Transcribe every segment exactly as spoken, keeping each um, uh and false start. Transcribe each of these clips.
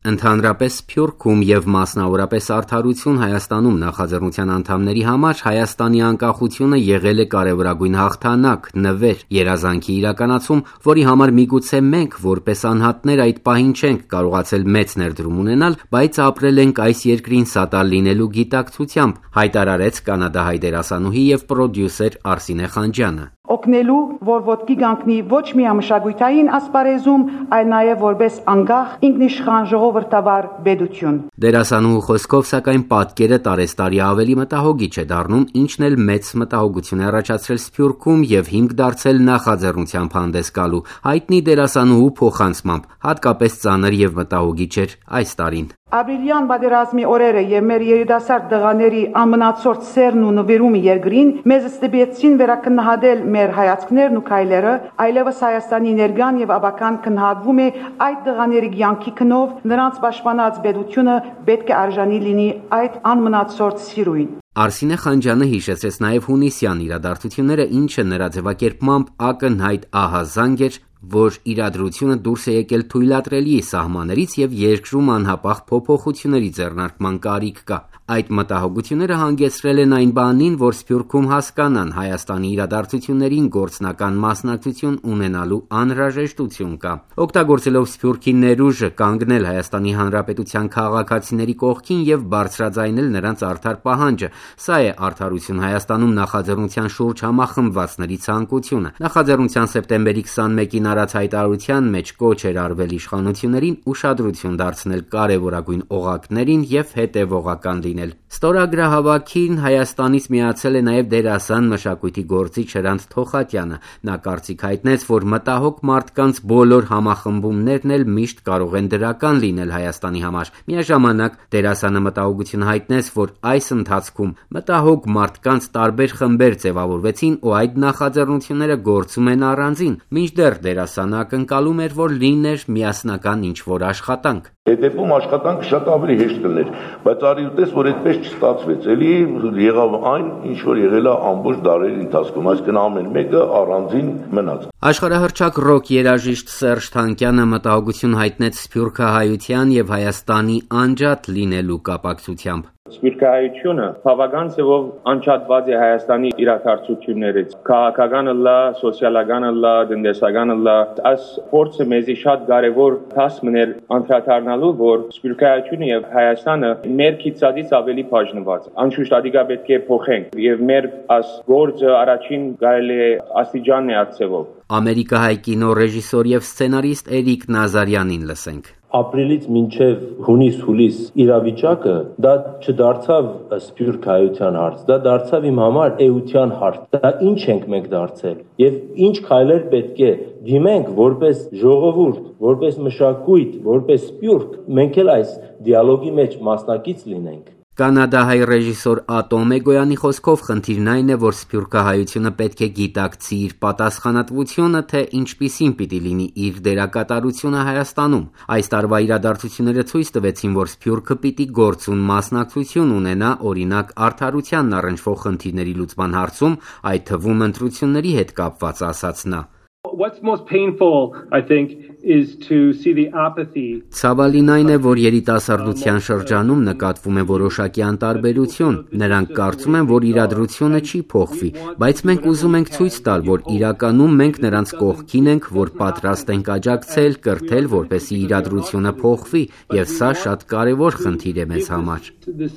Ընդհանրապես Սփյուռքում եւ մասնավորապես Արդարություն Հայաստանում նախաձեռնության անդամների համար Հայաստանի անկախությունը եղել է կարևորագույն հաղթանակ, նվեր, երազանքի իրականացում, որի համար միգուցե մենք որպես անհատներ այդ պահին չենք կարողացել մեծ ներդրում ունենալ, բայց ապրել ենք այս երկրին սատար լինելու գիտակցությամբ, հայտարարեց կանադահայ դերասանուհի եւ պրոդյուսեր Արսինե Խանջյանը։ Օգնելու, որ ոտքի կանգնի ոչ միայն մշակութային ասպարեզում, այլ նաև որպես անկախ ինքնիշխան ժողովրդավար պետություն։ Դերասանուհու խոսքով, սակայն պատկերը տարեստարի ավելի մտահոգիչ է դառնում, ինչն էլ մեծ մտահոգություն է առաջացրել Սփյուռքում եւ հիմք դարձել նախաձեռնությամբ հանդես գալու։ Հայտնի դերասանուհու փոխանցմամբ, հատկապես ծանր եւ մտահոգիչ էր այս տարին։ Ապրիլյան պատերազմի օրերը եւ մեր երիտասարդ դղաների ամենացորդ սերն ու նվիրումը երկրին մեզ ստիպեցին վերականգնահատել մեր հայացքներն ու քայլերը, այլևս Հայաստանի ներկան եւ ապական քննադատվում է այդ դղաների կյանքի քնով, նրանց պաշտպանած պետությունը պետք է արժանի լինի այդ անմնացորդ սիրույն։ Արսինե Խանջյանը հիշեցրեց նաև հունիսյան իրադարձությունները, ինչը նրա ձևակերպմամբ ակնհայտ ահազանգ էր, որ իրադրությունը դուրս է եկել թույլատրելի սահմաններից եւ երկրում անհապաղ փոփոխությունների ձեռնարկման կարիք կա։ Այդ մտահոգությունները հանգեցրել են այն բանին, որ Սփյուռքում հասկանան Հայաստանի իրադարձություններին գործնական մասնակցություն ունենալու անհրաժեշտություն կա։ Օգտագործելով Սփյուռքի ներուժը կանգնել Հայաստանի Հանրապետության քաղաքացիների կողքին եւ բարձրաձայնել նրանց արդար պահանջը, սա է Արդարություն Հայաստանում նախաձեռնության շուրջ համախմբվածների ցանկությունը։ Նախաձեռնության սեպտեմբերի քսանմեկին արած հայտարարության մեջ կոչ էր արվել իշխանություններին ուշադրություն դարձնել կարևորագույն օղակներին եւ հետեւողական լինել։ Ստորագրահավաքին Հայաստանից միացել է նաև դերասան մշակույթի գործիչ Հրանտ Թոխատյանը։ Նա կարծիք հայտնեց, որ մտահոգ մարդկանց բոլոր համախմբումներն էլ միշտ կարող են դրական լինել Հայաստանի համար։ Միաժամանակ դերասանը մտահոգություն հայտնեց, որ այս ընթացքում մտահոգ մարդկանց տարբեր խմբեր ձևավորվեցին ու այդ նախաձեռնությունները գործում են առանձին։ Մինչդեռ դերասանը ակնկալում էր, որ լիներ միասնական ինչ-որ աշխատանք։ Հետևում աշխատանքը շատ ավելի հեշտ կլներ, բայց արի ուտես, որ այդպես չստացվեց, էլի եղավ այն, ինչ որ եղել է ամբողջ դարերի ընթացքում, այսինքն ամեն մեկը առանձին մնաց։ Աշխարհահռչակ ռոք երաժիշտ Սերժ Թանկյանը մտահոգություն հայտնեց սփյուռքահայության եւ Հայաստանի անջատ լինելու կապակցությամբ։ Սփյուռքահայությունը բավական ձևով անջատված է Հայաստանի իրադարձություններից։ Քաղաքականը լա, սոցիալականը լա, տնտեսականը լա, այս փորձը մեզի շատ կարևոր հասմն էր անդրադառնալու, որ սփյուռքահայությունը եւ Հայաստանը մեր քիծածից ավելի բաժնված։ Անշուշտ ադիգա պետք է փոխենք եւ մեր այս գործը առաջին կարելի է աստիճան է ածևով։ Ամերիկահայ կինո ռեժիսոր եւ սցենարիստ Էրիկ Նազարյանին լսենք։ Ապրիլից մինչև հունիս-հուլիս իրավիճակը դա չդարձավ սփյուռքահայության հարց, դա դարձավ իմ համար էության հարց։ Դա ինչ ենք մենք դարձել եւ ինչ քայլեր պետք է դիմենք որպես ժողովուրդ, որպես մշակույթ, որպես սփյուռք, մենք էլ այս դիալոգի մեջ մասնակից լինենք։ Կանադահայ ռեժիսոր Ատոմ Էգոյանի խոսքով խնդիրն այն է, որ սփյուռքահայությունը պետք է գիտակցի իր պատասխանատվությունը, թե ինչպիսին պիտի լինի իր դերակատարությունը Հայաստանում։ Այս տարվա իրադարձությունները ցույց տվեցին, որ սփյուռքը պիտի գործուն մասնակցություն ունենա, օրինակ, արդարությանն առնչվող խնդիրների լուծման հարցում, այդ թվում ընտրությունների հետ կապված, ասաց նա։ What's most painful, I think, is to see the apathy. Ցավալին այն է, որ երիտասարդության շրջանում նկատվում է որոշակի անտարբերություն։ Նրանք կարծում են, որ իրադրությունը չի փոխվի, բայց մենք ուզում ենք ցույց տալ, որ իրականում մենք նրանց կողքին ենք, որ պատրաստ ենք աջակցել, կրթել, որպեսզի իրադրությունը փոխվի, եւ սա շատ կարեւոր խնդիր է մեզ համար։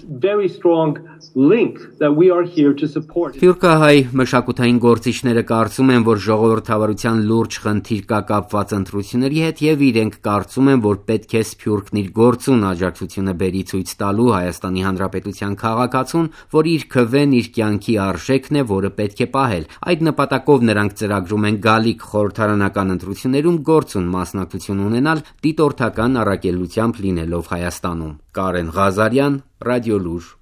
Սփյուռքահայ մշակութային գործիչները կարծում են, որ ժողովրդավարության լուրջ խնդիր կա կապված ընտրությունների հետ եւ իրենք կարծում են, որ պետք է Սփյուռքն իր գործուն աջակցությունը բերի ցույց տալու Հայաստանի Հանրապետության քաղաքացուն, որ իր քվեն իր կյանքի արժեքն է, որը պետք է պահել։ Այդ նպատակով նրանք ծրագրում են գալիք խորհրդարանական ընտրություններում գործուն մասնակցություն ունենալ դիտորդական առաքելությամբ լինելով Հայաստանում։ Կարեն Ղազարյան, Ռադիոլուր։